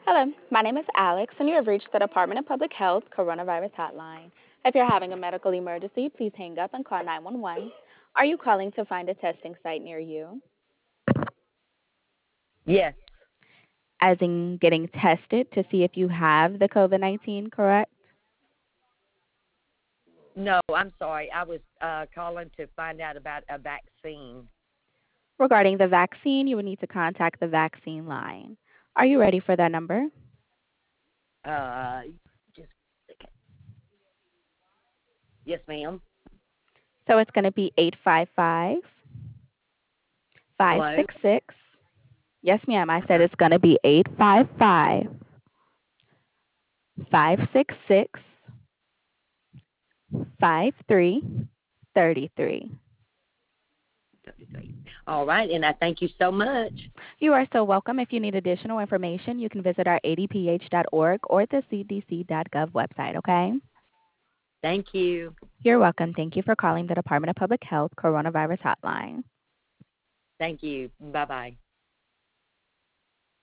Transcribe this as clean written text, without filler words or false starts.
Hello, my name is Alex, and you have reached the Department of Public Health Coronavirus Hotline. If you're having a medical emergency, please hang up and call 911. Are you calling to find a testing site near you? Yes. As in getting tested to see if you have the COVID 19, correct? No, I'm sorry. I was calling to find out about a vaccine. Regarding the vaccine, you would need to contact the vaccine line. Are you ready for that number? Uh, just okay. Yes, ma'am. So it's going to be 855 Hello. 566. Yes, ma'am. I said Uh-huh. it's going to be 855 566 5333. 33. All right, and I thank you so much. You are so welcome. If you need additional information, you can visit our adph.org or the cdc.gov website, okay? Thank you. You're welcome. Thank you for calling the Department of Public Health Coronavirus Hotline. Thank you. Bye bye.